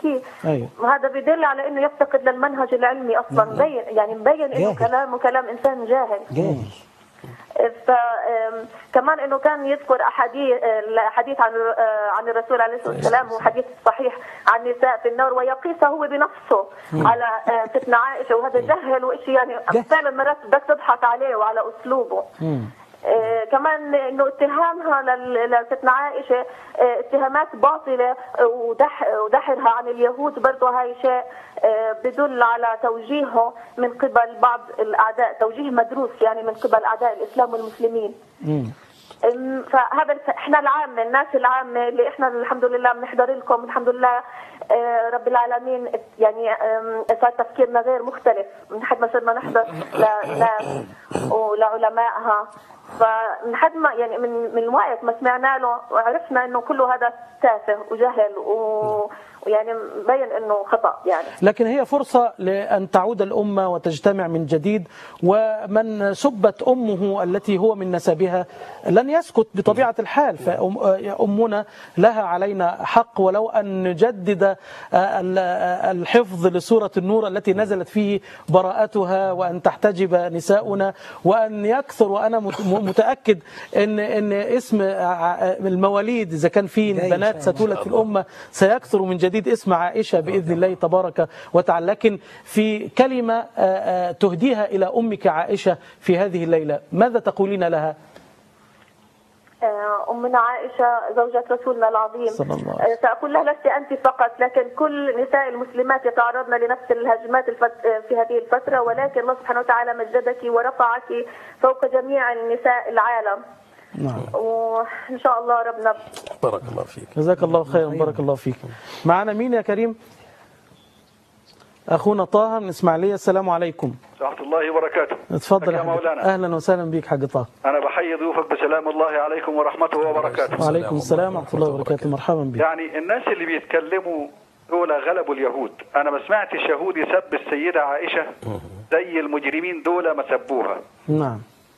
يحكيه. أيوة. وهذا بيدل على انه يفتقد للمنهج العلمي اصلا. مبين يعني مبين انه كلامه كلام انسان جاهل. فكمان انه كان يذكر احاديث عن الرسول عليه الصلاه والسلام، وحديث صحيح عن النساء في النار، ويقيسه هو بنفسه على فتنة عائشه، وهذا جهل وشيء يعني فعلا مرات بدك تضحك عليه وعلى اسلوبه. كمان انه اتهامها لستنا عائشه اتهامات باطله، ودحرها عن اليهود برضه هاي شيء بدل على توجيهه من قبل بعض الاعداء، توجيه مدروس يعني من قبل اعداء الاسلام والمسلمين. فهذا احنا العامه، الناس العامه اللي احنا الحمد لله بنحضر لكم، الحمد لله رب العالمين يعني صار تفكيرنا غير مختلف من حد ما صرنا نحضر لناس ولعلمائها. فمن حد ما يعني من وقت ما سمعنا له وعرفنا انه كله هذا تافه وجهل ويعني مبين انه خطأ يعني. لكن هي فرصة لأن تعود الأمة وتجتمع من جديد، ومن سبت أمه التي هو من نسبها لن يسكت بطبيعة الحال، فأمنا لها علينا حق، ولو أن نجدد الحفظ لسورة النور التي نزلت فيه براءتها، وأن تحتجب نساؤنا، وأن يكثر. وأنا متأكد أن اسم المواليد إذا كان في بنات ستولد في الأمة سيكثر من جديد اسم عائشة بإذن الله تبارك وتعالى. لكن في كلمة تهديها إلى أمك عائشة في هذه الليلة، ماذا تقولين لها؟ أمنا عائشة زوجة رسولنا العظيم سأقول لها لست أنت فقط، لكن كل نساء المسلمات يتعرضن لنفس الهجمات في هذه الفترة، ولكن الله سبحانه وتعالى مجدك ورفعك فوق جميع النساء العالم. نعم. وإن شاء الله ربنا. بارك الله فيك. جزاك الله خيرا. بارك الله فيك. معنا مين يا كريم؟ أخونا طه من إسماعيلية. السلام عليكم. ورحمة الله وبركاته. اتفضل يا مولانا. أهلا وسهلا بك حاج طه. أنا بحيي ضيوفك بسلام الله عليكم ورحمته وبركاته. وعليكم السلام ورحمة الله وبركاته. مرحبا بك. يعني الناس اللي بيتكلموا دول غلبوا اليهود. أنا ما سمعتش يهود يسب السيدة عائشة زي المجرمين دول ما سبوها. نعم.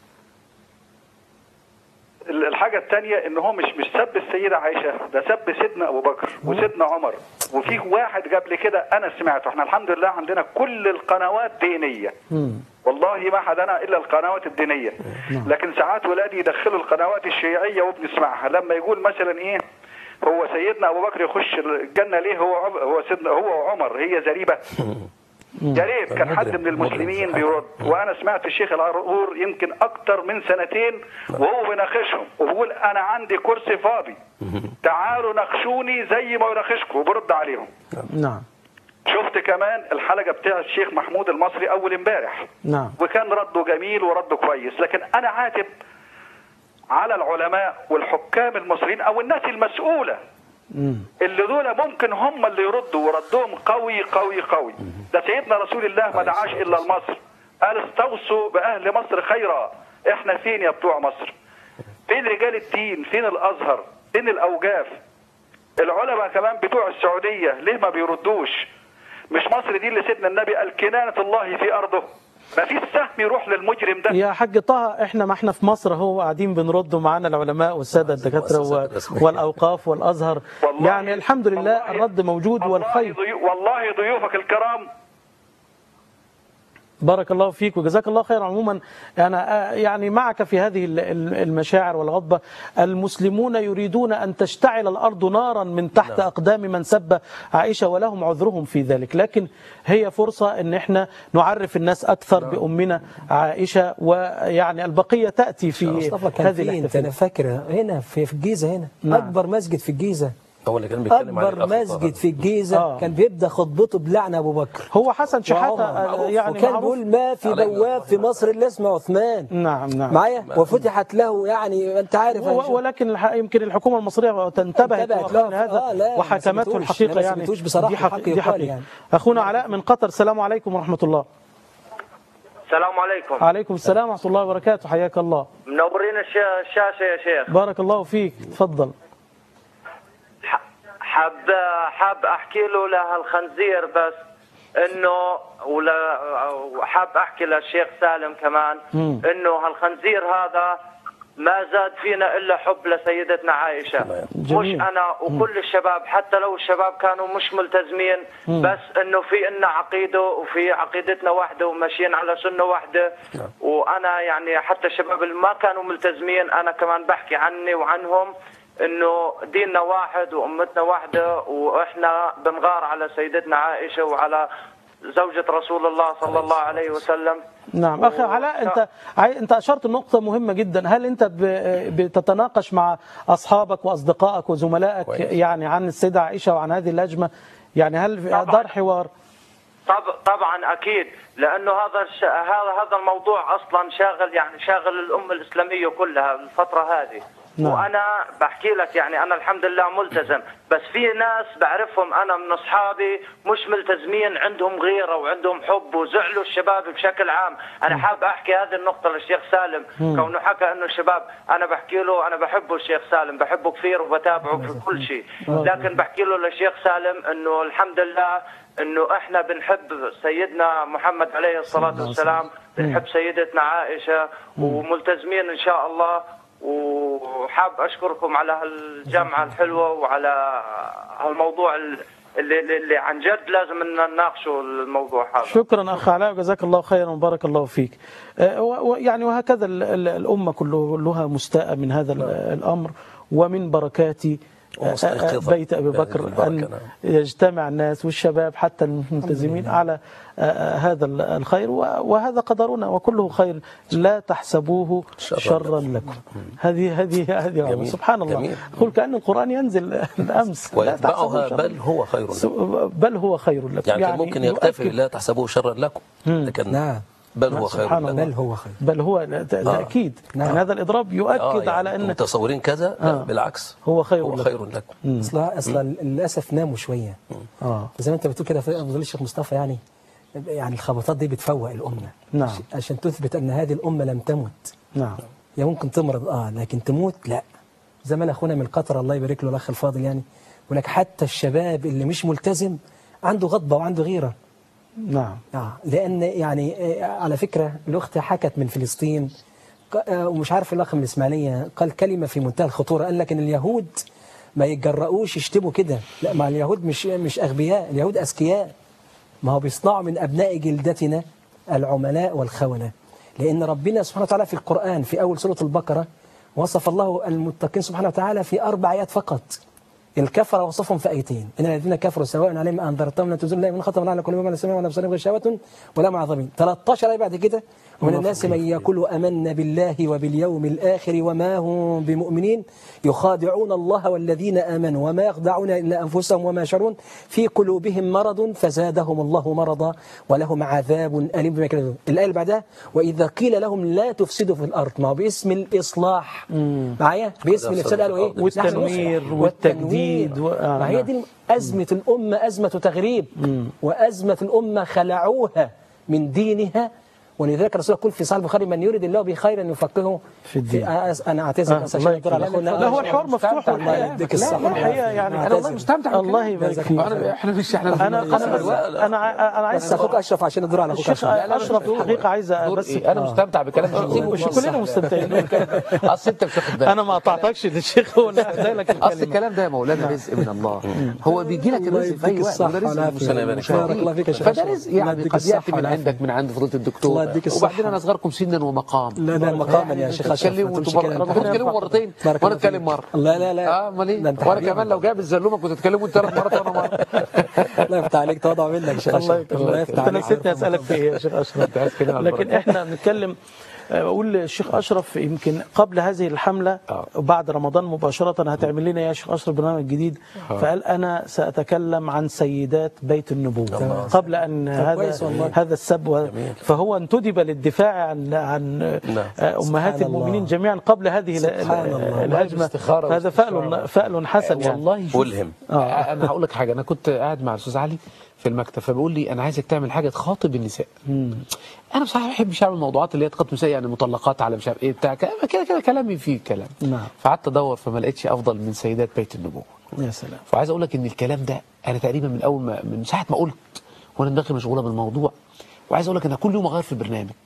الحاجة الثانية إن هو مش سب السيدة عائشة، ده سب سيدنا أبو بكر وسيدنا عمر. وفي واحد قبل كده أنا سمعته، احنا الحمد لله عندنا كل القنوات دينية. والله ما حدنا إلا القنوات الدينية. لكن ساعات ولادي يدخلوا القنوات الشيعية وبنسمعها، لما يقول مثلا إيه هو سيدنا أبو بكر يخش الجنة ليه هو سيدنا هو وعمر هي زريبة. يا ريت كان حد من المسلمين بيرد. وانا سمعت الشيخ العرقور يمكن اكتر من سنتين وهو بيناقشهم وبيقول انا عندي كرسي فاضي تعالوا ناقشوني زي ما يناقشكم، وبرد عليهم. نعم. شفت كمان الحلقه بتاع الشيخ محمود المصري اول امبارح. نعم. وكان رده جميل ورده كويس، لكن انا عاتب على العلماء والحكام المصريين او الناس المسؤوله اللي دول ممكن هم اللي يردوا، وردهم قوي قوي قوي. ده سيدنا رسول الله ما دعاش الا لمصر، قال استوصوا باهل مصر خيرا. احنا فين يا بتوع مصر؟ فين رجال الدين؟ فين الازهر؟ فين الاوقاف؟ العلماء كمان بتوع السعوديه ليه ما بيردوش؟ مش مصر دي اللي سيدنا النبي قال كنانة الله في ارضه؟ ما فيش سهم يروح للمجرم ده. يا حاج طه احنا ما احنا في مصر هو قاعدين بنرد معانا العلماء والساده الدكاتره والاوقاف والازهر، يعني الحمد لله الرد موجود والخير. والله ضيوفك الكرام بارك الله فيك وجزاك الله خير. عموما أنا يعني معك في هذه المشاعر والغضبة. المسلمون يريدون أن تشتعل الأرض نارا من تحت أقدام من سب عائشة، ولهم عذرهم في ذلك، لكن هي فرصة أن احنا نعرف الناس أكثر بأمنا عائشة، ويعني البقية تأتي في هذه الاحتفالية. أنا فاكر هنا في الجيزة هنا. نعم. أكبر مسجد في الجيزة، هو اللي كان بيتكلم عليه أكبر مسجد في الجيزة كان بيبدأ خطبته بلعن أبو بكر. هو حسن شحاتة يعني وكان بيقول ما في بواب في مصر إلا اسمه عثمان. نعم نعم معايا، وفتحت له يعني أنت عارف. ولكن يمكن الحكومة المصرية انتبهت هذا وحكمته الحقيقة، يعني دي حقيقة. يعني. أخونا علاء من قطر. السلام عليكم ورحمة الله. السلام عليكم. عليكم السلام ورحمة الله وبركاته. حياك الله. منورين الشاشة يا شيخ. بارك الله فيك. تفضل. حاب احكي له لهالخنزير بس انه حاب احكي للشيخ سالم كمان انه هالخنزير هذا ما زاد فينا إلا حب لسيدتنا عائشة. جميل. مش أنا وكل الشباب، حتى لو الشباب كانوا مش ملتزمين، بس إنه في إلنا عقيدة وفي عقيدتنا واحدة وماشيين على سنة واحدة. وأنا يعني حتى الشباب اللي ما كانوا ملتزمين أنا كمان بحكي عني وعنهم إنه ديننا واحد وأمتنا واحدة، وإحنا بنغار على سيدتنا عائشة وعلى زوجة رسول الله صلى الله عليه وسلم. نعم أخي علاء، أنت أشرت نقطة مهمة جدا. هل أنت بتتناقش مع أصحابك وأصدقائك وزملائك يعني عن السيدة عائشة وعن هذه اللجمة؟ يعني هل دار حوار؟ طبعا أكيد، لأنه هذا الموضوع أصلا شاغل الأمة الإسلامية كلها الفترة هذه. نعم. وأنا بحكي لك يعني أنا الحمد لله ملتزم، بس في ناس بعرفهم أنا من أصحابي مش ملتزمين، عندهم غيرة وعندهم حب وزعلوا الشباب بشكل عام. أنا حاب أحكي هذه النقطة للشيخ سالم، كونه حكى إنه الشباب، أنا بحكي له أنا بحبه الشيخ سالم، بحبه كثير وبتابعه في كل شيء، لكن بحكي له للشيخ سالم إنه الحمد لله إنه إحنا بنحب سيدنا محمد عليه الصلاة والسلام، بنحب سيدتنا عائشة وملتزمين إن شاء الله. وحاب أشكركم على هالجامعة الحلوة وعلى هالموضوع اللي عن جد لازم نناقشه الموضوع هذا. شكرا أخ علاء، وجزاك الله خيرا وبارك الله فيك. يعني وهكذا الأمة كلها مستاءة من هذا الأمر ومن بركات بيت أبي بكر أن يجتمع الناس والشباب حتى الملتزمين على هذا الخير، وهذا قدرنا وكله خير، لا تحسبوه شرا لكم. هذه سبحان الله. قل كأن القرآن ينزل الأمس، ويتبعها بل هو خير لكم. بل هو خير لكم، يعني ممكن يكتفي لا تحسبوه شرا لكم، لكن نعم بل هو خير لكم. بل هو خير، بل هو تأكيد. يعني هذا الإضراب يؤكد على أن متصورين كذا، بالعكس هو خير لكم. أصلا للأسف ناموا شوية. زي ما أنت بتقول كده في أفضل الشيخ مصطفى، يعني الخبطات دي بتفوق الأمة. نعم. عشان تثبت أن هذه الأمة لم تمت. نعم. يا ممكن تمرض لكن تموت لا. زمان أخونا من قطر الله يبارك له الأخ الفاضل، يعني يقول لك حتى الشباب اللي مش ملتزم عنده غضبة وعنده غيرة. نعم. لأن يعني على فكرة الأخت حكت من فلسطين، ومش عارف الأخ من الإسماعيلية قال كلمة في منتهى الخطورة، قال لك إن اليهود ما يتجرؤوش يشتموا كده. لا، مع اليهود مش أغبياء، اليهود أذكياء. ما هو بيصنعوا من أبناء جلدتنا العملاء والخونة. لأن ربنا سبحانه وتعالى في القرآن في أول سورة البقرة وصف الله المتقين سبحانه وتعالى في 4 آيات فقط. الكفر وصفهم في آيتين: إن الذين كفروا سواء عليهم أنذرتهم لن تنذر من خطر على كل ما سمعوا ولا بصرهم غشاوة ولا معظمين. 13 آية بعد كده: ومن الناس من يقول آمنا بالله وباليوم الآخر وما هم بمؤمنين يخادعون الله والذين آمنوا وما يخدعون إلا أنفسهم وما يشعرون في قلوبهم مرض فزادهم الله مرضا ولهم عذاب أليم بما كذبوا. الآية اللي بعدها: وإذا قيل لهم لا تفسدوا في الأرض، ما هو باسم الإصلاح معايا، باسم الإفساد قالوا إيه؟ والتنوير والتجديد. ما هي دي أزمة الأمة، أزمة تغريب، وأزمة الأمة خلعوها من دينها. ولذلك الرسول يقول في صحيح البخاري: من يريد الله بخيرا يفقهه في الدين. انا اعتذر بس عشان الدور على اخونا. لا، هو الحوار مفتوح والحقيقه يعني انا والله مستمتع. الله يبارك فيك. انا عايز اخوك اشرف عشان الدور على اخوك اشرف. الحقيقه عايز بس انا مستمتع بكلام مش كلنا مستمتعين. اصل انت بتاخد بالك، انا ما قطعتكش للشيخ، هو ادى لك الكلمه. اصل الكلام ده يا مولانا رزق من الله، هو بيجي لك الرزق في اي وقت. بارك الله فيك يا شيخ. فده رزق يعني قد ياتي من عندك، من عند فضيله الدكتور. وبعدين انا اصغركم سنا ومقام. لا مقاما يا شيخ اشرف. تتكلموا مرتين وانا اتكلم مره. لا امال ايه؟ وانا كمان لو جايب الزلومه كنت تتكلموا 3 مرات وانا مره. الله يفتح عليك، تواضع منك يا شيخ اشرف. الله يفتح عليك. انا نسيت اسالك في ايه يا شيخ اشرف، لكن احنا بنتكلم. أقول للشيخ أشرف يمكن قبل هذه الحملة وبعد رمضان مباشرة هتعمل لنا يا شيخ أشرف برنامج جديد، فقال أنا سأتكلم عن سيدات بيت النبوة قبل أن هذا السب، فهو انتدب للدفاع عن أمهات المؤمنين جميعا قبل هذه الهجمة. هذا فأل حسن يعني. والله ملهم. أنا هقول لك حاجة، أنا كنت قاعد مع الأستاذ علي في المكتب فبيقول لي انا عايزك تعمل حاجه تخاطب النساء. انا بصراحه ما بحبش اعمل الموضوعات اللي هي تخاطب النساء، يعني مطلقات على مش عارف ايه بتاع كده كلامي فيه كلام. فقعدت ادور فما لقيتش افضل من سيدات بيت النبوه. يا سلام. فعايز اقول لك ان الكلام ده انا تقريبا من اول ما من ساعه ما قلت وانا دماغي مشغوله بالموضوع، وعايز اقول لك انا كل يوم اغير في البرنامج.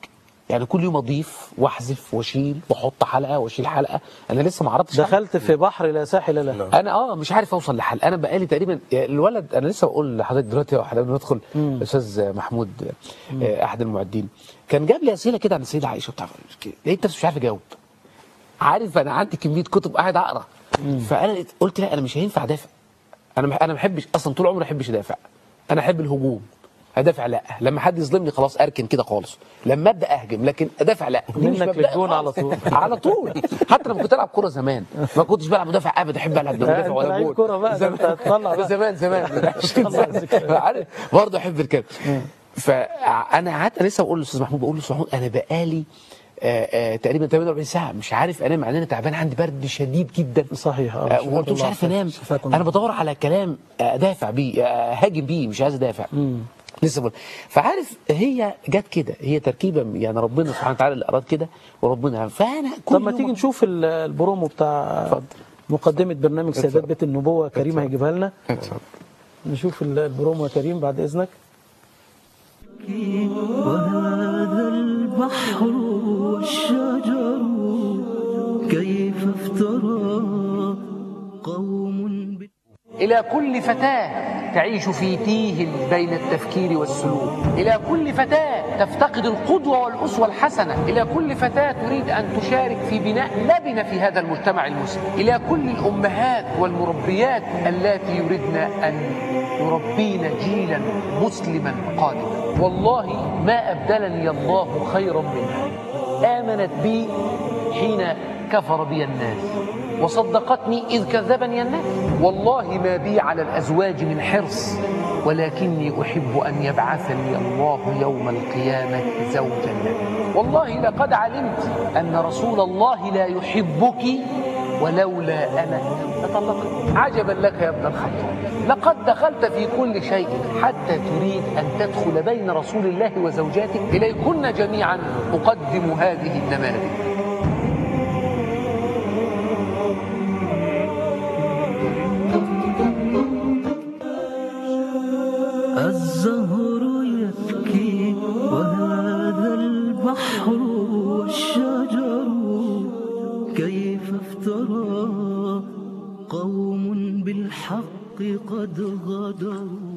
يعني كل يوم اضيف واحذف واشيل واحط حلقه واشيل حلقه. انا لسه ما عرضتش دخلت في بحر لا ساحل له. انا مش عارف اوصل لحل. انا بقالي تقريبا الولد، انا لسه بقول لحضرتك دلوقتي واحنا بندخل الاستاذ محمود احد المعدين كان جاب لي اسئله كده عن السيده عائشه بتاع، لقيت نفسي مش عارف اجاوب. عارف انا عندي كميه كتب قاعد اقرا، فانا قلت لا انا مش هينفع ادافع. انا ما بحبش اصلا، طول عمري ما بحبش ادافع. انا احب الهجوم. ادافع لا، لما حد يظلمني خلاص اركن كده خالص. لما ابدا اهجم، لكن ادافع لا. منك للجون على طول. على طول. حتى لما كنت العب كوره زمان ما كنتش بلعب مدافع ابدا، احب العب مدافع ولا جول. كوره بقى انت هتطلع بقى. زمان عارف برضه احب الكلام. فانا قعدت لسه بقول للاستاذ محمود، بقول له استاذ محمود انا بقالي تقريبا 48 ساعه مش عارف انام، مع ان انا تعبان عندي برد شديد جدا. صحيح. وقلت مش عارف انام. انا بدور على كلام ادافع بيه، هاجم بيه، مش عايز ادافع. لسه بقول. فعارف هي جت كده، هي تركيبه يعني ربنا سبحانه وتعالى اللي اراد كده، وربنا فانا طب ما تيجي نشوف البرومو بتاع مقدمه برنامج سيدات بيت النبوه. كريم هيجيبها لنا. نشوف البرومو يا كريم بعد اذنك. وهذا البحر والشجر كيف افترى قوم إلى كل فتاة تعيش في تيه بين التفكير والسلوك، إلى كل فتاة تفتقد القدوة والأسوة الحسنة، إلى كل فتاة تريد أن تشارك في بناء لبنة في هذا المجتمع المسلم، إلى كل الأمهات والمربيات اللاتي يريدن أن يربين جيلا مسلما قادما. والله ما أبدلني الله خيرا منها. آمنت بي حين كفر بي الناس، وصدقتني إذ كذبني الناس. والله ما بي على الأزواج من حرص، ولكني أحب أن يبعثني الله يوم القيامة زوجا لك. والله لقد علمت أن رسول الله لا يحبك، ولولا أنا لطلقك. عجبا لك يا ابن الخطاب، لقد دخلت في كل شيء حتى تريد أن تدخل بين رسول الله وزوجاته. إليكن جميعا أقدم هذه النماذج. الزهر يبكي وهذا البحر والشجر كيف افترى قوم بالحق قد غدروا.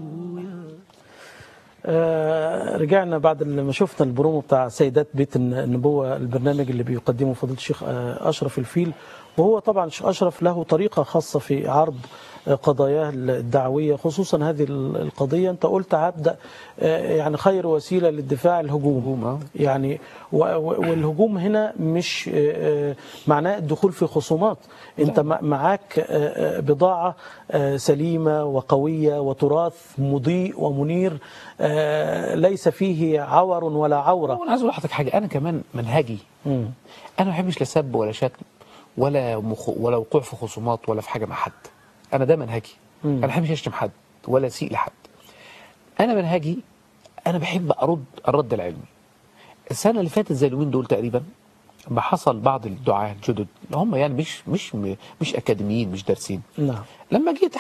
رجعنا بعد ما شفنا البرومو بتاع سيدات بيت النبوة، البرنامج اللي بيقدمه فضيلة الشيخ أشرف الفيل. وهو طبعا الشيخ أشرف له طريقة خاصة في عرض قضاياه الدعوية، خصوصا هذه القضية. أنت قلت هبدأ يعني خير وسيلة للدفاع الهجوم. يعني والهجوم هنا مش معناه الدخول في خصومات. أنت معاك بضاعة سليمة وقوية وتراث مضيء ومنير ليس فيه عور ولا عورة. أنا عايز أقول لحضرتك حاجة، أنا كمان منهجي. أنا ما بحبش لا سب ولا شتم ولا وقوع في خصومات ولا في حاجة مع حد. أنا ده منهجي. أنا ما بحبش أشتم حد ولا أسيء لحد. أنا منهجي، أنا بحب أرد الرد العلمي. السنة اللي فاتت زي اليومين دول تقريبا ما حصل بعض الدعاة الجدد اللي هم يعني مش أكاديميين، مش دارسين. نعم. لما جيت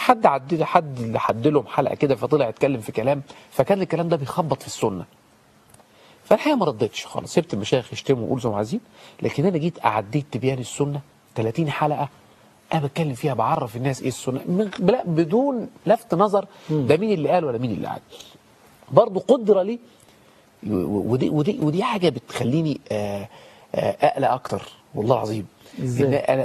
حد لهم حلقة كده، فطلع يتكلم في كلام، فكان الكلام ده بيخبط في السنة. فالحقيقة ما ردتش خالص، سبت المشايخ يشتموا ويقولوا زي ما عايزين. لكن أنا جيت أعديت تبيان السنة 30 حلقة أنا بتكلم فيها، بعرف الناس إيه السنة بدون لفت نظر ده مين اللي قال ولا مين اللي قال. برضو قدر لي، ودي حاجة بتخليني أقلق أكتر والله العظيم. إن أنا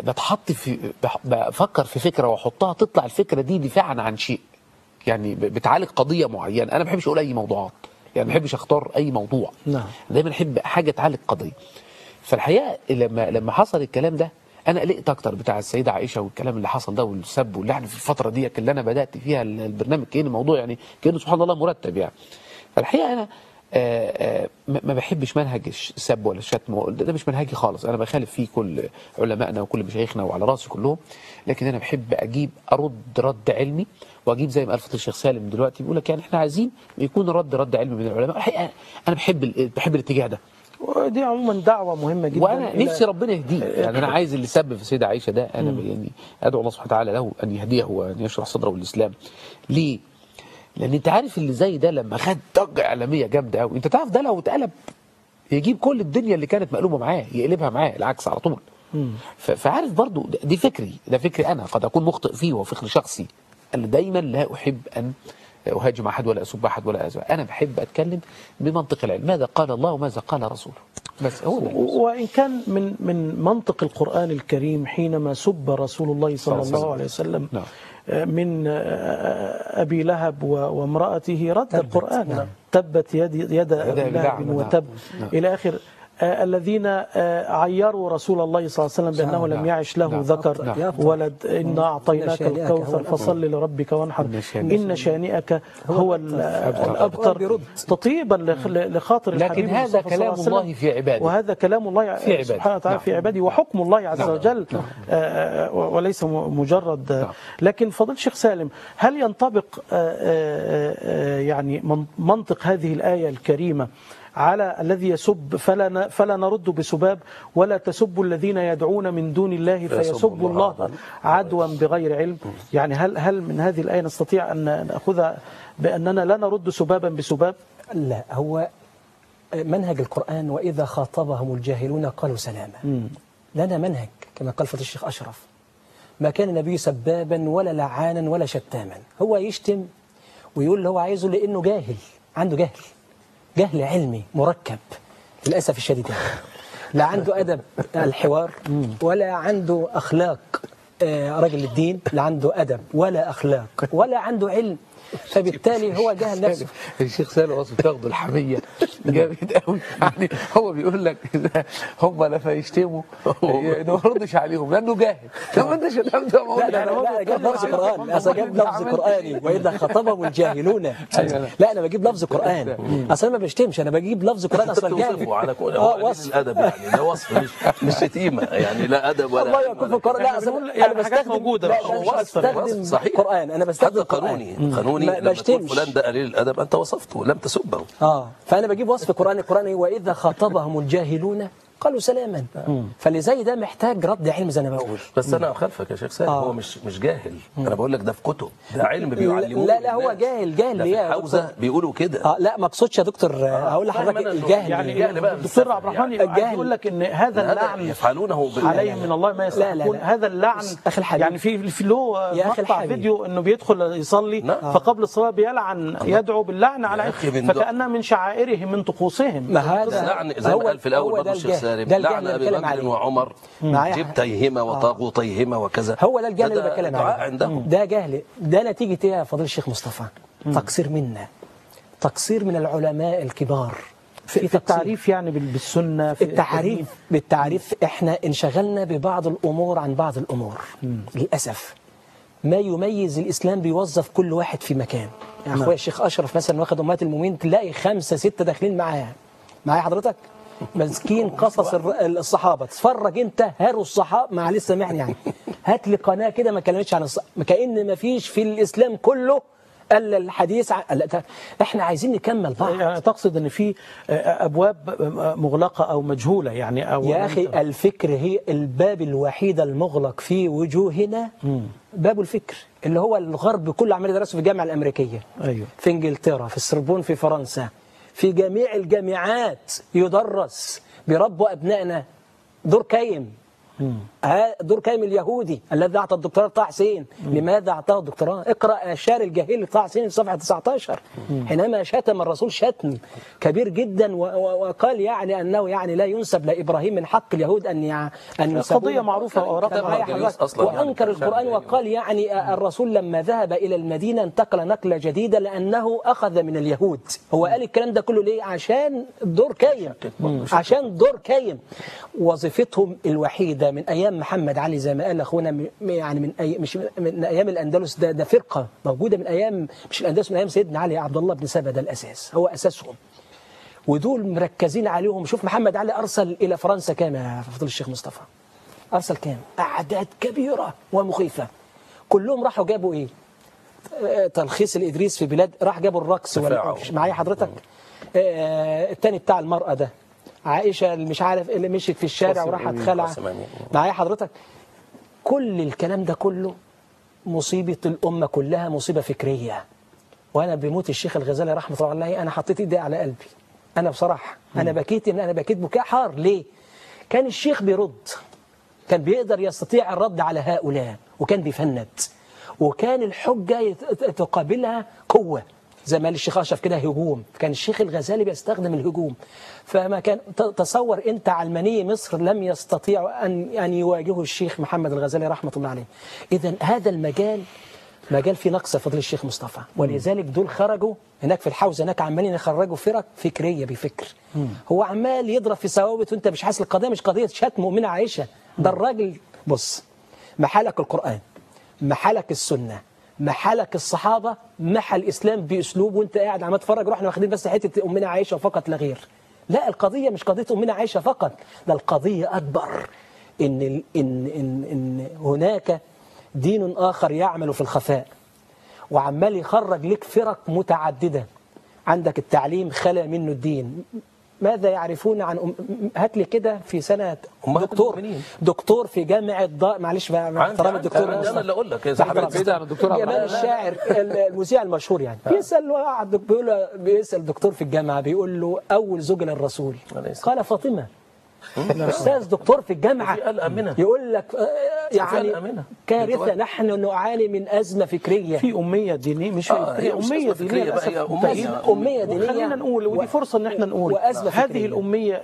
بفكر في فكرة وأحطها تطلع الفكرة دي دفاعا عن شيء، يعني بتعالج قضية معينة. أنا ما بحبش أقول أي موضوعات، يعني ما بحبش أختار أي موضوع. نعم. دايما أحب حاجة تعالج قضية. فالحقيقة لما حصل الكلام ده أنا قلقت أكتر، بتاع السيدة عائشة والكلام اللي حصل ده والسب واللعن في الفترة دي اللي أنا بدأت فيها البرنامج، كأن الموضوع يعني كأنه سبحان الله مرتب يعني. فالحقيقة أنا ما بحبش منهج السب ولا الشتم، ده مش منهجي خالص. أنا بخالف فيه كل علمائنا وكل مشايخنا وعلى راسي كلهم. لكن أنا بحب أرد رد علمي، وأجيب زي ما قال فضيلة الشيخ سالم دلوقتي بيقول لك يعني إحنا عايزين يكون رد علمي من العلماء. الحقيقة أنا بحب الاتجاه ده. ودي عموما دعوة مهمة جدا، وانا نفسي ربنا يهديه. يعني انا عايز اللي سبب في السيدة عائشة ده، انا يعني ادعو الله سبحانه وتعالى له ان يهديه وان يشرح صدره للاسلام. ليه؟ لان انت عارف اللي زي ده لما خد ضجة اعلامية جامدة قوي، انت تعرف ده لو اتقلب يجيب كل الدنيا اللي كانت مقلوبه معاه يقلبها معاه العكس على طول. فعارف برضو دي فكري، ده فكري انا، قد اكون مخطئ فيه وفكر شخصي. انا دايما لا احب ان اهاجم احد ولا اسب احد ولا أزوى. انا بحب اتكلم بمنطق العلم، ماذا قال الله وماذا قال رسوله، بس هو ده. وإن كان من منطق القرآن الكريم حينما سب رسول الله صلى الله عليه وسلم من أبي لهب وامرأته رد القرآن تبت يد أبي لهب وتب إلى آخر الذين عيروا رسول الله صلى الله عليه وسلم بأنه لم يعش له ذكر ولد. إن أعطيناك الكوثر فصل لربك وانحر إن شانئك هو الأبتر تطيبا لخاطر الحبيب. لكن هذا كلام الله في عباده، وهذا كلام الله سبحانه وتعالى في عباده وحكم الله عز وجل وليس مجرد. لكن فضيلة الشيخ سالم، هل ينطبق يعني منطق هذه الآية الكريمة على الذي يسب فلا نرد بسباب ولا تسبوا الذين يدعون من دون الله فيسبوا الله عدوا بغير علم؟ يعني هل من هذه الآية نستطيع أن نأخذها بأننا لا نرد سبابا بسباب؟ لا، هو منهج القرآن وإذا خاطبهم الجاهلون قالوا سلاما. لنا منهج كما قال فضيلة الشيخ أشرف، ما كان النبي سبابا ولا لعانا ولا شتاما. هو يشتم ويقول اللي هو عايزه لأنه جاهل، عنده جهل علمي مركب للأسف الشديد. لا عنده أدب الحوار ولا عنده أخلاق رجل الدين، لا عنده أدب ولا أخلاق ولا عنده علم، فبالتالي هو جهل نفسه. الشيخ سالم اصلا بتاخده الحميه جامد قوي، يعني هو بيقول لك هم لما يشتموا ما يردش عليهم لانه جاهل. لو انت شتمت لا جاب لفظ قرآن، اصل جاب لفظ قرآني واذا خاطبهم الجاهلون. لا انا بجيب لفظ قرآن، اصل انا ما بشتمش، انا بجيب لفظ قرآن. اصل جاهل على كل وصف الادب، يعني ده وصف مش شتيمه، يعني لا ادب ولا الله يكون في القرآن. لا انا بستخدم موجوده بستخدم قرآن، انا بستخدم قانوني لما تقول فلان ده قليل الادب انت وصفته لم تسبه. فانا بجيب وصف قرآني واذا خاطبهم الجاهلون قالوا سلاما. فاللي زي ده محتاج رد علم زي ما بقول. بس انا اخالفك يا شيخ سالم، هو مش جاهل. انا بقول لك ده في كتب، ده علم بيعلموه. لا هو جاهل ليه يا دكتور؟ بيقولوا كده. لا ما اقصدش يا دكتور، هقول لحضرتك الجاهل. يعني بقى الدكتور عبد الرحمن يقول لك ان هذا اللعن يفعلونه عليهم من الله ما يستحقون. هذا اللعن يعني في له مقطع فيديو انه بيدخل يصلي فقبل الصلاه بيلعن يدعو باللعن على فكأنها من شعائرهم من طقوسهم. ما هذا اللعن زي ما قال في الاول برضه الشيخ سالم، لعن ابي بكر وعمر جبتيهما وطاغوتيهما وكذا. هو ده الجهل اللي بتكلم عليه عندهم. ده جهل، ده نتيجه ايه يا فضيله الشيخ مصطفى؟ تقصير منا، تقصير من العلماء الكبار في التعريف، يعني بالسنه في بالتعريف احنا انشغلنا ببعض الامور عن بعض الامور. للاسف ما يميز الاسلام بيوظف كل واحد في مكان. يعني اخويا الشيخ اشرف مثلا واخد امهات المؤمنين، تلاقي 5 6 داخلين معايا حضرتك مسكين قصص الصحابه. تتفرج انت هاروا الصحابه، معلش سامحني يعني، هات لي قناه كده ما كلمتش عن الصحابه، كأن ما فيش في الاسلام كله الا الحديث احنا عايزين نكمل بعض. يعني تقصد ان في ابواب مغلقه او مجهوله يعني أو يا اخي الفكر هي الباب الوحيد المغلق في وجوهنا. باب الفكر اللي هو الغرب كله عمال يدرسه في الجامعه الامريكيه، في انجلترا، في السربون في فرنسا، في جميع الجامعات يدرس. بيربوا أبنائنا دور كايم. دور كايم اليهودي الذي أعطى الدكتوراه طه حسين. لماذا أعطاه الدكتوراه؟ اقرأ الشعر الجاهلي لطه حسين صفحة 19 حينما شتم الرسول شتم كبير جدا وقال يعني أنه يعني لا ينسب لإبراهيم من حق اليهود أن ينسبوا. قضية معروفة وأنكر القرآن وقال يعني الرسول لما ذهب إلى المدينة انتقل نقلة جديدة لأنه أخذ من اليهود. هو قال الكلام ده كله ليه؟ عشان دور كايم، عشان دور كايم. وظيفتهم الوحيدة من أيام محمد علي زي ما قال أخونا، يعني مش من أيام الأندلس، ده فرقة موجودة من أيام، مش الأندلس، من أيام سيدنا علي عبد الله بن سبا، ده الأساس، هو أساسهم. ودول مركزين عليهم. شوف محمد علي أرسل إلى فرنسا كام يا فضيلة الشيخ مصطفى؟ أرسل كام؟ أعداد كبيرة ومخيفة. كلهم راحوا جابوا إيه؟ تلخيص الإدريس في بلاد، راح جابوا الرقص معايا حضرتك. الثاني بتاع المرأة ده، عائشة اللي مش عارف اللي مشيت في الشارع وراحت خلع معايا حضرتك. كل الكلام ده كله مصيبة الأمة كلها، مصيبة فكرية. وأنا بموت الشيخ الغزالي رحمة الله عليه أنا حطيت إيدي على قلبي، أنا بصراحة أنا بكيت بكاء حار. ليه؟ كان الشيخ بيرد، كان بيقدر يستطيع الرد على هؤلاء، وكان بيفند، وكان الحجة تقابلها قوة، زي ما قال الشيخ أشرف كده هجوم. كان الشيخ الغزالي بيستخدم الهجوم. فما كان تصور أنت علماني مصر لم يستطيعوا أن يواجهوا الشيخ محمد الغزالي رحمة الله عليه. إذن هذا المجال مجال فيه نقص يا فضيلة الشيخ مصطفى، ولذلك دول خرجوا هناك في الحوزة، هناك عمالين يخرجوا فرق فكرية بفكر. هو عمال يضرب في ثوابت وانت مش حاسس. القضية مش قضية شتم مؤمنة عائشة، ده الراجل بص محلك القرآن، محلك السنة، محلك الصحابة، محى الإسلام بأسلوب، وانت قاعد عمال تتفرج. رحنا واخدين بس حتة أمنا عائشة فقط لا غير. لا، القضية مش قضية أمنا عائشة فقط، ده القضية أكبر. إن هناك دين آخر يعمل في الخفاء، وعمال يخرج لك فرق متعددة. عندك التعليم خلى منه الدين. ماذا يعرفون عن هات لي كده في سنة دكتور في جامعة معلش بقى احترام الدكتور، انا اللي اقول لك يا الدكتور جمال الشاعر المذيع المشهور يعني بيسأل واحد، بيسأل دكتور في الجامعة بيقول له أول زوج للرسول قال فاطمة. أستاذ دكتور في الجامعة يقول لك يعني كارثة، نحن نعاني من أزمة فكرية، في أمية دينية، مش أمية دينية، أمية دينية. خلينا نقول، ودي فرصة إن احنا نقول هذه الأمية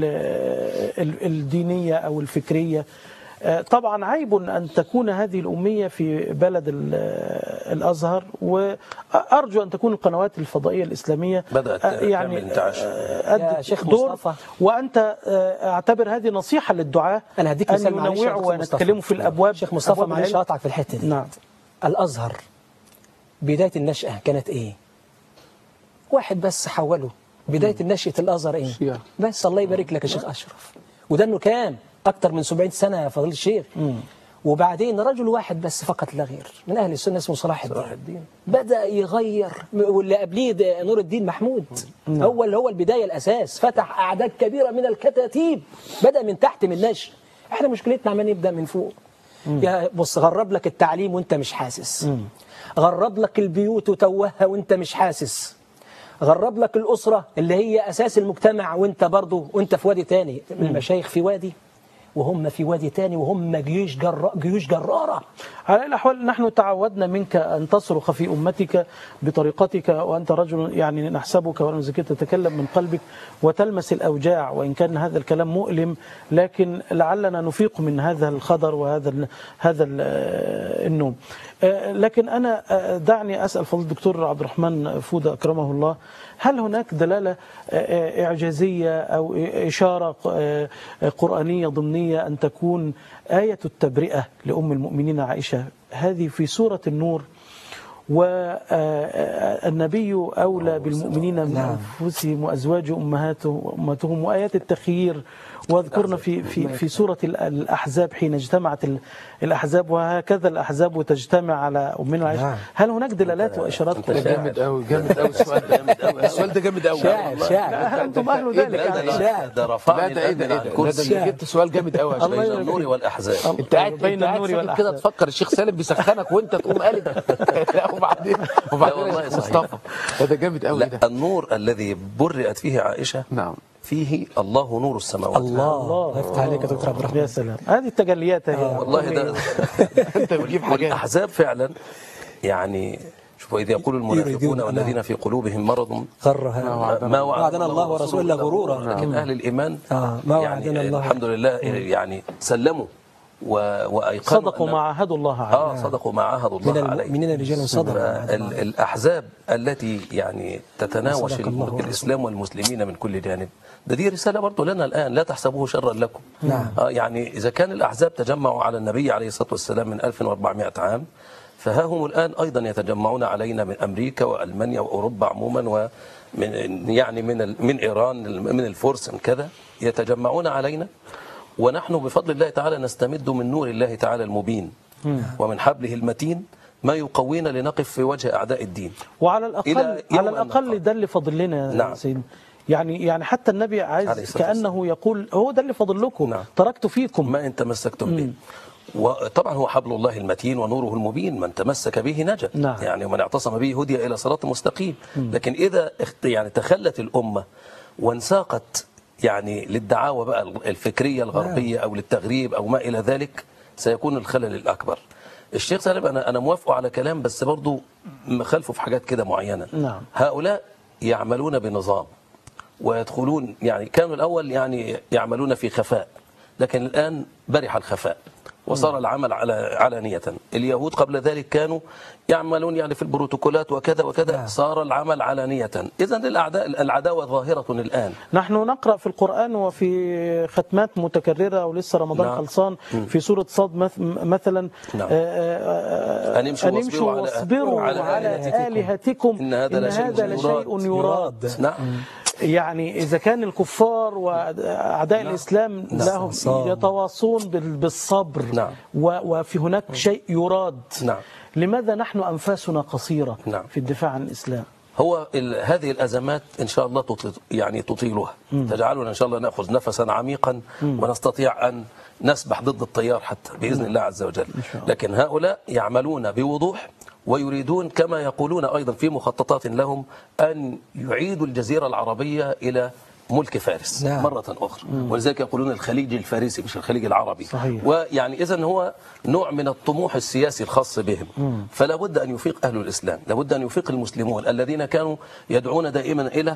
الدينية أو الفكرية. طبعا عيب أن تكون هذه الأمية في بلد الأزهر، وأرجو أن تكون القنوات الفضائية الإسلامية بدأت يعني يا شيخ مصطفى، وأنت أعتبر هذه نصيحة للدعاة أنا هديك أن ينوعوا ونتكلموا في الأبواب. شيخ مصطفى معلش أقطعك في الحتة دي. نعم. الأزهر بداية النشأة كانت إيه؟ واحد بس حوله بداية النشأة الأزهر إيه؟ بس الله يبارك لك يا شيخ أشرف، وده إنه كام؟ أكثر من 70 سنة يا فضيلة الشيخ. وبعدين رجل واحد بس فقط لا غير من أهل السنة اسمه صلاح الدين بدأ يغير، واللي قبليه نور الدين محمود هو البداية الأساس، فتح أعداد كبيرة من الكتاتيب، بدأ من تحت من نشء. احنا مشكلتنا عمال نبدأ من فوق. يا بص، غرب لك التعليم وانت مش حاسس، غرب لك البيوت وتوهها وانت مش حاسس، غرب لك الأسرة اللي هي أساس المجتمع وانت برضو وانت في وادي تاني. المشايخ في وادي وهم في وادي تاني، وهم جيوش جرارة. على الأحوال نحن تعودنا منك أن تصرخ في أمتك بطريقتك، وأنت رجل يعني نحسبك ونزكيك تتكلم من قلبك وتلمس الأوجاع، وإن كان هذا الكلام مؤلم لكن لعلنا نفيق من هذا الخضر وهذا النوم. لكن أنا دعني أسأل فضل الدكتور عبد الرحمن فودة أكرمه الله، هل هناك دلالة إعجازية أو إشارة قرآنية ضمنية أن تكون آية التبرئة لأم المؤمنين عائشة هذه في سورة النور، والنبي أولى بالمؤمنين من أنفسهم وأزواج أمهاتهم، وآيات التخيير، واذكرنا في سورة الأحزاب حين اجتمعت الأحزاب، وهكذا الأحزاب تجتمع على أمنا عائشة. هل هناك دلالات وإشارات؟ جامد قوي السؤال ده، السؤال ده جامد قوي. شاعر أنتم أهل ذلك. ده رفعني ده جبت سؤال جامد قوي. بين النور والأحزاب. أنت قاعد كده تفكر الشيخ سالم بيسخنك وأنت تقوم قالب. لا وبعدين مصطفى ده جامد قوي. لا، النور الذي برئت فيه عائشة نعم فيه الله نور السماوات. الله يفتح عليك يا دكتور عبد الرحمن. يا سلام، هذه التجليات والله ده انت بتجيب حاجات. والأحزاب فعلا يعني شوفوا إذ يقول المنافقون والذين في قلوبهم مرض ما وعدنا الله ورسوله إلا غرورا. لكن أهل الإيمان ما وعدنا الله الحمد لله يعني سلموا وأيقنوا صدقوا ما عاهدوا الله عليه. صدقوا ما عاهدوا الله عليه. من رجال صدقوا. الأحزاب التي يعني تتناوش الإسلام والمسلمين من كل جانب، دي رسالة برضو لنا الآن، لا تحسبوه شرا لكم. يعني إذا كان الأحزاب تجمعوا على النبي عليه الصلاة والسلام من 1400 عام، فها هم الآن أيضا يتجمعون علينا من أمريكا وألمانيا وأوروبا عموما، ومن يعني من إيران، من الفرس، من كذا، يتجمعون علينا، ونحن بفضل الله تعالى نستمد من نور الله تعالى المبين ومن حبله المتين ما يقوينا لنقف في وجه أعداء الدين. وعلى الأقل ده اللي فاضل لنا. نعم. سيدنا يعني حتى النبي عايز كأنه يقول هو ده اللي فاضل لكم. نعم. تركت فيكم ما إن تمسكتم به. وطبعا هو حبل الله المتين ونوره المبين، من تمسك به نجا. نعم. يعني ومن اعتصم به هدي إلى صراط مستقيم. لكن إذا يعني تخلت الأمة وانساقت يعني للدعاوى بقى الفكرية الغربية أو للتغريب أو ما إلى ذلك، سيكون الخلل الأكبر. الشيخ سالم أنا موافقه على كلام، بس برضو مخالفه في حاجات كده معينة. نعم. هؤلاء يعملون بنظام ويدخلون، يعني كانوا الأول يعني يعملون في خفاء، لكن الآن برح الخفاء وصار العمل علانية. اليهود قبل ذلك كانوا يعملون يعني في البروتوكولات وكذا وكذا، صار العمل علانية. إذن العداوة ظاهرة الآن. نحن نقرأ في القرآن وفي ختمات متكررة، ولسه رمضان نعم. خلصان، في سورة صاد مثلا نعم. أن يمشوا واصبروا على آلهتكم إن هذا لشيء يراد. نعم. يعني إذا كان الكفار وأعداء الإسلام لهم يتواصون بالصبر، نعم. وفي هناك شيء يراد، نعم. لماذا نحن أنفاسنا قصيرة نعم. في الدفاع عن الإسلام؟ هو هذه الأزمات إن شاء الله يعني تطيلها، تجعلنا إن شاء الله نأخذ نفسا عميقا ونستطيع أن نسبح ضد التيار حتى بإذن الله عز وجل. لكن هؤلاء يعملون بوضوح ويريدون كما يقولون أيضا في مخططات لهم أن يعيدوا الجزيرة العربية إلى ملك فارس. نعم. مرة أخرى. ولذلك يقولون الخليج الفارسي مش الخليج العربي. صحيح. ويعني إذن هو نوع من الطموح السياسي الخاص بهم. فلا بد أن يفيق أهل الإسلام، لا بد أن يفيق المسلمون الذين كانوا يدعون دائما إلى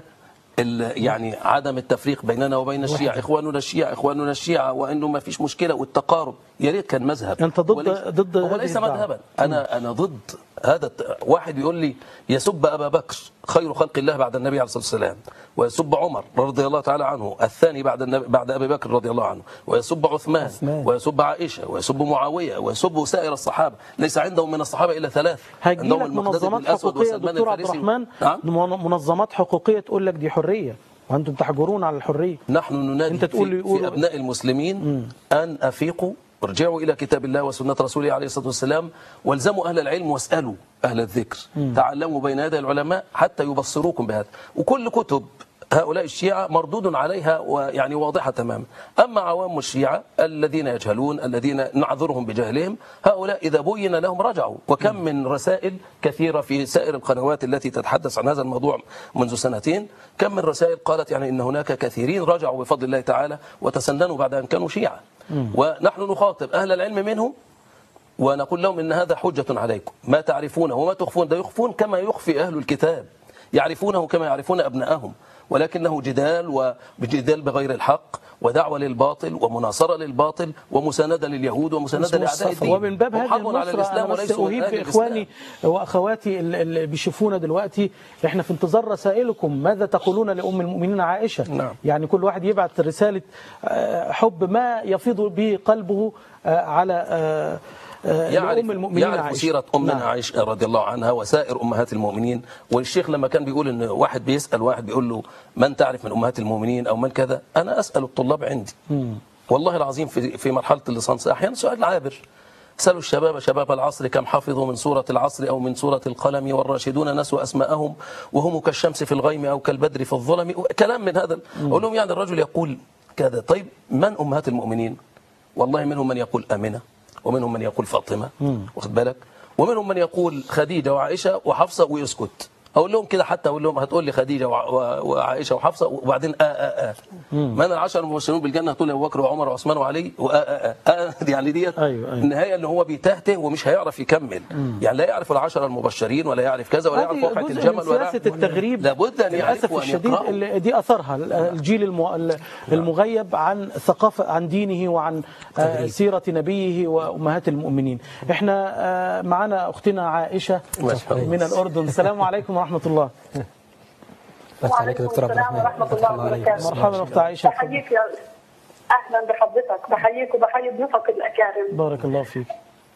يعني عدم التفريق بيننا وبين الشيعة، إخواننا الشيعة إخواننا الشيعة، وإنه ما فيش مشكلة، والتقارب. يا ريت كان مذهب. أنت ضد هو ليس مذهبا. أنا ضد هذا. واحد يقول لي يسب أبا بكر خير خلق الله بعد النبي عليه الصلاة والسلام، ويسب عمر رضي الله تعالى عنه الثاني بعد أبي بكر رضي الله عنه، ويسب عثمان ويسب عائشة ويسب معاوية ويسب سائر الصحابة. ليس عندهم من الصحابة إلا 3. عندهم منظمات حقوقية دكتور عبد الرحمن. منظمات حقوقية تقول لك دي حرية وأنتم تحجرون على الحرية. نحن ننادي في أبناء المسلمين أن أفيقوا، ارجعوا إلى كتاب الله وسنة رسوله عليه الصلاة والسلام، والزموا أهل العلم واسألوا أهل الذكر، تعلموا بين يدي العلماء حتى يبصروكم بهذا. وكل كتب هؤلاء الشيعة مردود عليها ويعني واضحة تماما. أما عوام الشيعة الذين يجهلون، الذين نعذرهم بجهلهم، هؤلاء إذا بين لهم رجعوا. وكم من رسائل كثيرة في سائر القنوات التي تتحدث عن هذا الموضوع منذ 2 سنين، كم من رسائل قالت يعني إن هناك كثيرين رجعوا بفضل الله تعالى وتسننوا بعد أن كانوا شيعة. ونحن نخاطب أهل العلم منهم ونقول لهم إن هذا حجة عليكم، ما تعرفونه وما تخفون ده يخفون كما يخفي أهل الكتاب، يعرفونه كما يعرفون أبنائهم، ولكنه جدال وجدال بغير الحق ودعوة للباطل ومناصرة للباطل ومساندة لليهود ومساندة لأعداء الدين. ومن باب هذه النصرة أنا بس أهيب بإخواني وأخواتي اللي بيشوفونا دلوقتي، إحنا في انتظار رسائلكم. ماذا تقولون لأم المؤمنين عائشة؟ نعم. يعني كل واحد يبعث رسالة حب ما يفيض به قلبه على يعرف سيرة أمنا عائشة رضي الله عنها وسائر أمهات المؤمنين. والشيخ لما كان بيقول إن واحد بيسأل واحد بيقول له من تعرف من أمهات المؤمنين أو من كذا، أنا أسأل الطلاب عندي والله العظيم في مرحلة الليسانس أحيانا سؤال عابر، سألوا الشباب شباب العصر كم حفظوا من سورة العصر أو من سورة القلم، والراشدون نسوا أسماءهم وهم كالشمس في الغيم أو كالبدر في الظلم، كلام من هذا. أقول لهم يعني الرجل يقول كذا، طيب من أمهات المؤمنين؟ والله منهم من يقول آمنة، ومنهم من يقول فاطمة، واخد بالك، ومنهم من يقول خديجة وعائشة وحفصة ويسكت. أقول لهم كده، حتى أقول لهم هتقول لي خديجة وعائشة وحفصة وبعدين من ال10 المبشرون بالجنة هتقول لي أبو بكر وعمر وعثمان وعلي يعني ديت. أيوة. النهاية إن هو بيتهته ومش هيعرف يكمل. يعني لا يعرف ال10 المبشرين ولا يعرف كذا ولا يعرف وقعة الجمل ولا سياسة التغريب. لابد أن للأسف الشديد دي أثرها الجيل المغيب عن ثقافة، عن دينه وعن سيرة نبيه وأمهات المؤمنين. إحنا معنا أختنا عائشة من الأردن. السلام عليكم ورحمة الله. وعليكم السلام ورحمة الله وبركاته. مرحبا أخت عائشة. بحييك يا أهلا بحضرتك، بحييك وبحيي ضيوفك الأكارم. بارك الله فيك.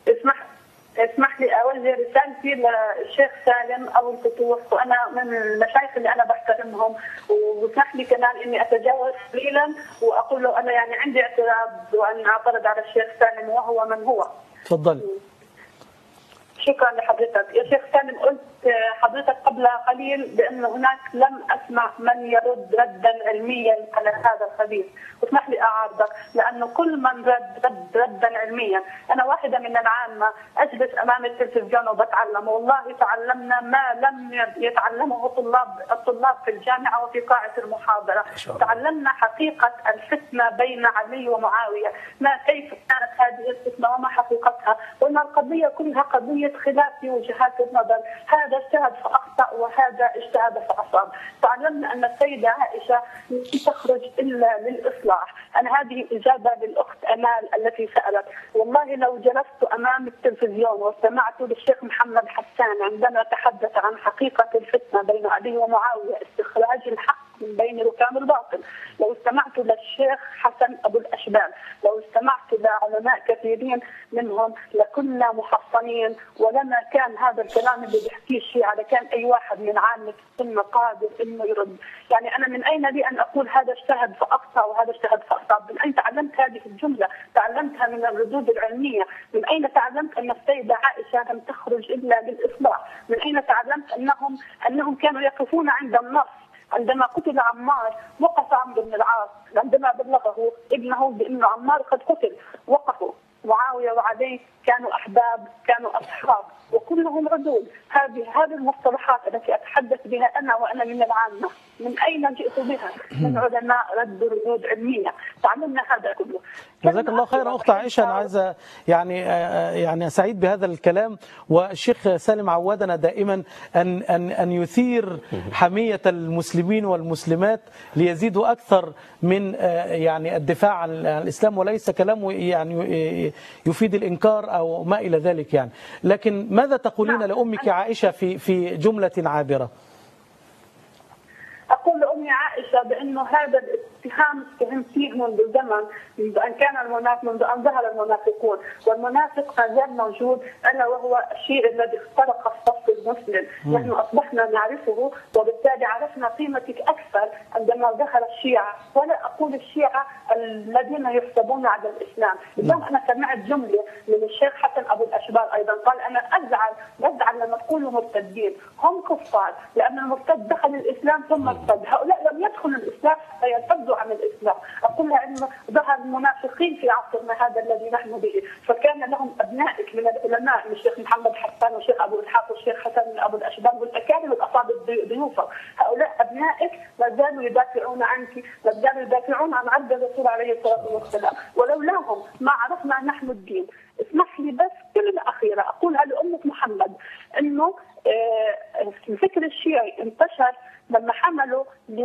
اسمح لي أوجه رسالتي للشيخ سالم أبو الفتوح، وأنا من المشايخ اللي أنا بحترمهم، واسمح لي كمان إني أتجاوز قليلا وأقول له أنا يعني عندي اعتراض وأن أعترض على الشيخ سالم وهو من هو. تفضل. شكرا لحضرتك يا شيخ سالم. قلت حضرتك قبل قليل بأن هناك لم أسمع من يرد ردا علميا على هذا الخبيث. واسمح لي أعارضك لأنه كل من رد ردا علميا. أنا واحدة من العامة أجلس أمام التلفزيون وبتعلم، والله تعلمنا ما لم يتعلمه الطلاب في الجامعة وفي قاعة المحاضرة. تعلمنا حقيقة الفتنة بين علي ومعاوية، ما كيف كانت هذه الفتنة وما حقيقتها، وأن القضية كلها قضية خلاف في وجهات النظر. هذا اجتهد فأخطأ وهذا اجتهد فأصاب. تعلمنا أن السيدة عائشة لم تخرج إلا للإصلاح. أنا هذه إجابة للأخت أمال التي سألت. والله لو جلست أمام التلفزيون واستمعت للشيخ محمد حسان عندما تحدث عن حقيقة الفتنة بين علي ومعاوية، استخراج الحق من بين ركام الباطل، لو استمعت للشيخ حسن أبو الأشبال، لو استمعت لعلماء كثيرين منهم، لكنا محصنين ولما كان هذا الكلام اللي بيحكيه الشيعة، لكان أي واحد من عامة السنة قادر إنه يرد. يعني أنا من أين لي أن أقول هذا اجتهد فأخطأ وهذا اجتهد فأصاب؟ من أين تعلمت هذه الجملة؟ تعلمتها من الردود العلمية. من أين تعلمت أن السيدة عائشة لم تخرج إلا للإصلاح؟ من أين تعلمت أنهم كانوا يقفون عند النص؟ عندما قتل عمار وقف عمرو بن العاص، عندما بلغه ابنه بأن عمار قد قتل وقفوا. معاوية وعلي كانوا أحباب، كانوا أصحاب، وكلهم ردود. هذه المصطلحات التي أتحدث بها أنا وأنا من العامة، من أين جئت بها؟ من علماء ردود علمية. تعلمنا هذا كله. جزاك الله خيرا أخت عائشة. أنا عايز يعني سعيد بهذا الكلام. والشيخ سالم عودنا دائما أن يثير حمية المسلمين والمسلمات ليزيدوا أكثر من يعني الدفاع عن الإسلام، وليس كلامه يعني يفيد الإنكار أو ما إلى ذلك يعني. لكن ماذا تقولين لأمك عائشة في جملة عابرة؟ أقول لأمي عائشة بأنه هذا الاتهام اتهم فيه منذ زمن، منذ أن كان منذ أن ظهر المنافقون، والمنافق ما زال موجود، ألا وهو الشيء الذي اخترق الصف المسلم. نحن أصبحنا نعرفه، وبالتالي عرفنا قيمتك أكثر عندما دخل الشيعة، ولا أقول الشيعة الذين يحسبون على الإسلام. اليوم أنا سمعت جملة من الشيخ حسن أبو الأشبال أيضا، قال أنا أزعل لما تقول مرتدين، هم كفار لأن المرتد دخل الإسلام ثم ارتد. هؤلاء لم يدخلوا الإسلام حتى يرتدوا عن الإسلام. أقول لها أنه ظهر المنافقين في عصرنا هذا الذي نحن به، فكان لهم أبنائك من العلماء، من الشيخ محمد حسان والشيخ أبو إسحاق والشيخ حسن أبو الأشبال والأكارم الأصابع ضيوفه. هؤلاء أبنائك ما زالوا يدافعون عنك، ما زالوا يدافعون عن عبد الرسول عليه الصلاة والسلام، ولولاهم ما عرفنا نحن الدين. اسمح لي بس كلمة أخيرة أقولها لأمة محمد، أنه الفكر الشيعي انتشر لما حملوا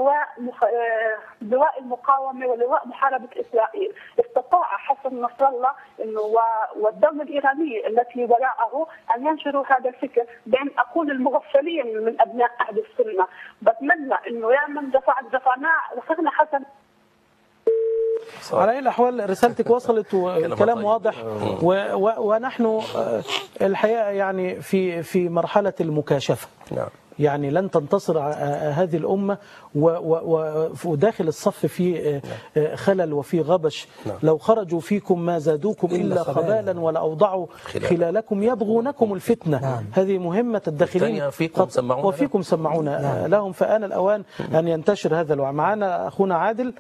لواء المقاومة ولواء محاربة إسرائيل. استطاع حسن نصر الله إنه والدولة الإيرانية التي وراءه أن ينشروا هذا الفكر بين أقول المغفلين من أبناء أهل السنة. بتمنى إنه يا من رفعنا حسن. على أي الأحوال رسالتك وصلت والكلام واضح، ونحن الحقيقة يعني في مرحلة المكاشفة. يعني لن تنتصر هذه الأمة وداخل الصف في خلل وفي غبش. لو خرجوا فيكم ما زادوكم إلا خبالا ولا أوضعوا خلالكم يبغونكم الفتنة. هذه مهمة الداخلين وفيكم سمعون لهم. فآن الأوان أن ينتشر هذا الوعي. معنا أخونا عادل.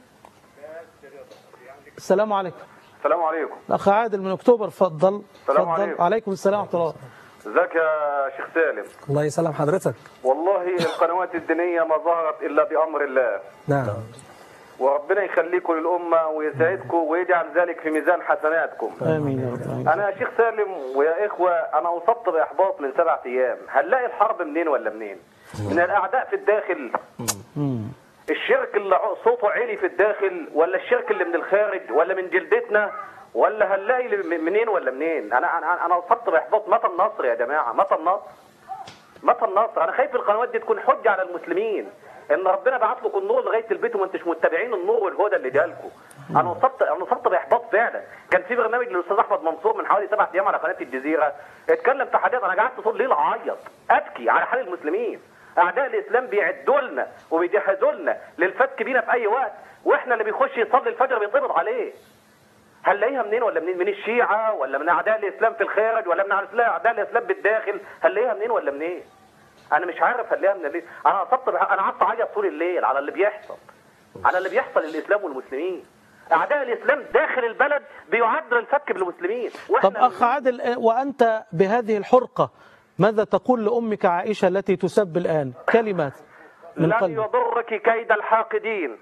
السلام عليكم. السلام عليكم. الأخ عادل من أكتوبر، تفضل. السلام عليكم. عليكم السلام ورحمة الله. ازيك يا شيخ سالم؟ الله يسلم حضرتك. والله القنوات الدينية ما ظهرت إلا بأمر الله. نعم. وربنا يخليكم للأمة ويسعدكم ويجعل ذلك في ميزان حسناتكم. آمين يا رب. أنا يا شيخ سالم ويا إخوة، أنا أصبت بإحباط من 7 أيام. هنلاقي الحرب منين ولا منين؟ من الأعداء في الداخل. الشرك اللي صوته عالي في الداخل، ولا الشرك اللي من الخارج، ولا من جلدتنا، ولا هنلاقي منين ولا منين؟ انا اصبت باحباط. متى النصر يا جماعه؟ متى النصر؟ متى النصر؟ انا خايف القنوات دي تكون حجه على المسلمين ان ربنا بعت لكم النور لغايه البيت وما انتش متبعين النور والهدى اللي جالكم. انا اصبت باحباط فعلا. كان في برنامج للاستاذ احمد منصور من حوالي 7 ايام على قناه الجزيره، اتكلم تحديات. انا قعدت طول الليل اعيط ابكي على حال المسلمين. اعداء الاسلام بيعدوا لنا وبيجهزوا لنا للفتك بينا في اي وقت، واحنا اللي بيخش يصلي الفجر بيتقبض عليه. هنلاقيها منين ولا منين؟ من الشيعة ولا من أعداء الإسلام في الخارج ولا من أعداء الإسلام بالداخل؟ هنلاقيها منين ولا منين؟ أنا مش عارف هنلاقيها من الليل. أنا قعدت أعيط طول الليل على اللي بيحصل، على اللي بيحصل للإسلام والمسلمين. أعداء الإسلام داخل البلد بيعدوا الفك بالمسلمين. طب أخ عادل، وأنت بهذه الحرقة ماذا تقول لأمك عائشة التي تسب الآن؟ كلمات من قلبك. لن يضرك كيد الحاقدين،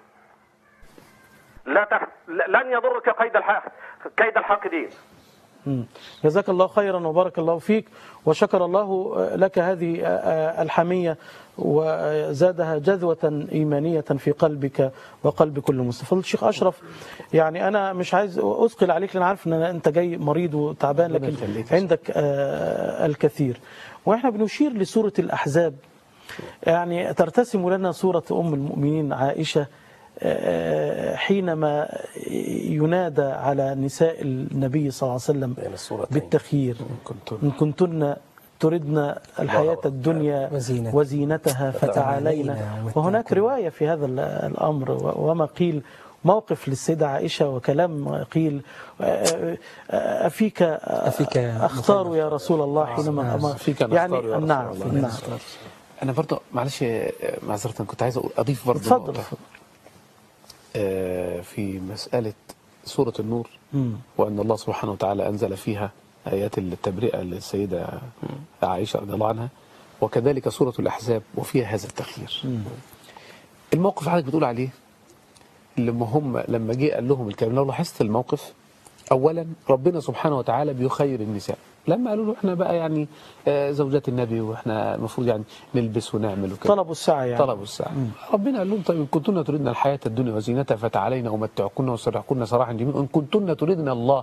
لن يضرك كيد الحاقدين. جزاك الله خيرا وبارك الله فيك، وشكر الله لك هذه الحمية وزادها جذوة إيمانية في قلبك وقلب كل مسلم. فضل الشيخ أشرف، يعني أنا مش عايز أثقل عليك لأن عارف أن أنت جاي مريض وتعبان، لكن عندك الكثير. وإحنا بنشير لسورة الأحزاب، يعني ترتسم لنا صورة أم المؤمنين عائشة حينما ينادى على نساء النبي صلى الله عليه وسلم بالتخيير: إن كنتن تردن الحياة الدنيا وزينتها فتعالينا. وهناك رواية في هذا الأمر وما قيل، موقف للسيدة عائشة وكلام قيل: أفيك أختار يا رسول الله حينما يعني نعم. أنا برضه معلش معذرة كنت عايز أضيف برضه اتفضل. في مسألة سورة النور، وأن الله سبحانه وتعالى أنزل فيها آيات التبرئة للسيدة عائشة رضي الله عنها، وكذلك سورة الأحزاب وفيها هذا التخيير. الموقف حضرتك بتقول عليه لما جه قال لهم الكلام، لو لاحظت الموقف، أولا ربنا سبحانه وتعالى بيخير النساء. لما قالوا له احنا بقى يعني زوجات النبي واحنا المفروض يعني نلبس ونعمل وكده، طلبوا الساعة يعني. طلبوا الساعة. ربنا قال لهم: طيب إن كنتن تريدن الحياة الدنيا وزينتها فتعالين أمتعكن وأسرحكن سراحا جميلا، إن كنتن تريدن الله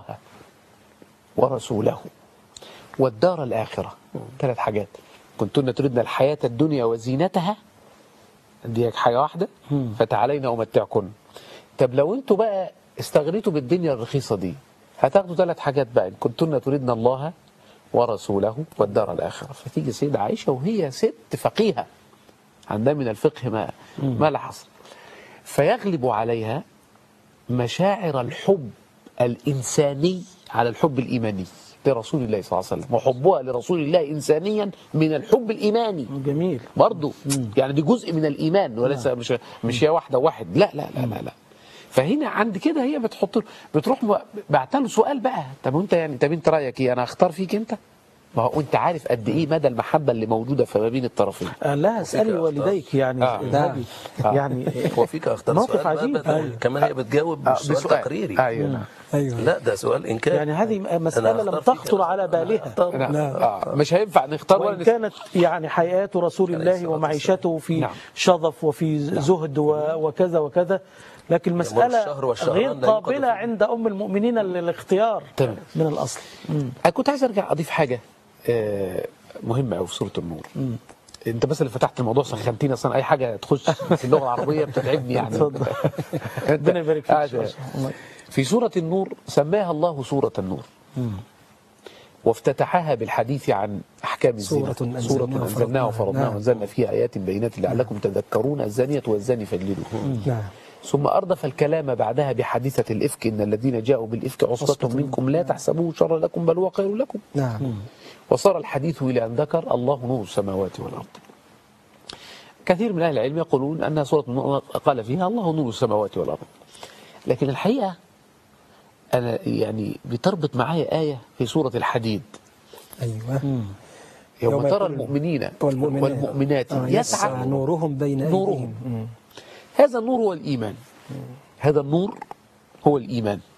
ورسوله والدار الآخرة. 3 حاجات: كنتن تريدن الحياة الدنيا وزينتها، دي حاجة واحدة، فتعالين أمتعكن. طب لو انتوا بقى استغنيتوا بالدنيا الرخيصة دي، هتاخدوا 3 حاجات بقى: إن كنتن تريدن الله ورسوله والدار الآخرة. فتيجي السيدة عائشة وهي ست فقيهة عندها من الفقه ما لا حصر، فيغلب عليها مشاعر الحب الإنساني على الحب الإيماني لرسول الله صلى الله عليه وسلم، وحبها لرسول الله إنسانيا من الحب الإيماني. جميل برضو يعني دي جزء من الإيمان، وليس مش هي واحدة واحد، لا لا لا لا, لا. فهنا عند كده هي بتروح بعتله سؤال بقى: طب انت رايك ايه؟ انا اختار فيك انت؟ ما هو انت عارف قد ايه مدى المحبه اللي موجوده في بين الطرفين. لا اسالي والديك يعني يعني هو فيك اختار موقف عجيب. كمان هي بتجاوب بسؤال تقريري. ايوه لا ده سؤال انكار، يعني هذه مساله لم تخطر على بالها. مش هينفع نختار، وإن كانت يعني حياه رسول الله ومعيشته في شظف وفي زهد وكذا وكذا، لكن مسألة غير قابلة عند أم المؤمنين للاختيار من الأصل. أنا كنت عايز أرجع أضيف حاجة مهمة أوي في سورة النور. أنت بس اللي فتحت الموضوع سخنتيني، أصلا أي حاجة تخش في اللغة العربية بتتعبني يعني. ربنا يبارك فيك. في سورة النور سماها الله سورة النور، وافتتحها بالحديث عن أحكام الزنا. سورة أنزلناها وفرضناها وأنزلنا فيها آيات بينات لعلكم تذكرون الزانية والزاني فاجلدوا. ثم أردف الكلام بعدها بحادثة الإفك: إن الذين جاءوا بالإفك عصبة منكم لا تحسبوه شرا لكم بل هو خير لكم. وصار الحديث إلى أن ذكر الله نور السماوات والأرض. كثير من أهل العلم يقولون أن سورة النور قال فيها الله نور السماوات والأرض، لكن الحقيقة أنا يعني بتربط معايا آية في سورة الحديد. أيوة. يوم ترى المؤمنين والمؤمنات يسعى نورهم بين أيديهم. هذا النور هو الإيمان. هذا النور هو الإيمان.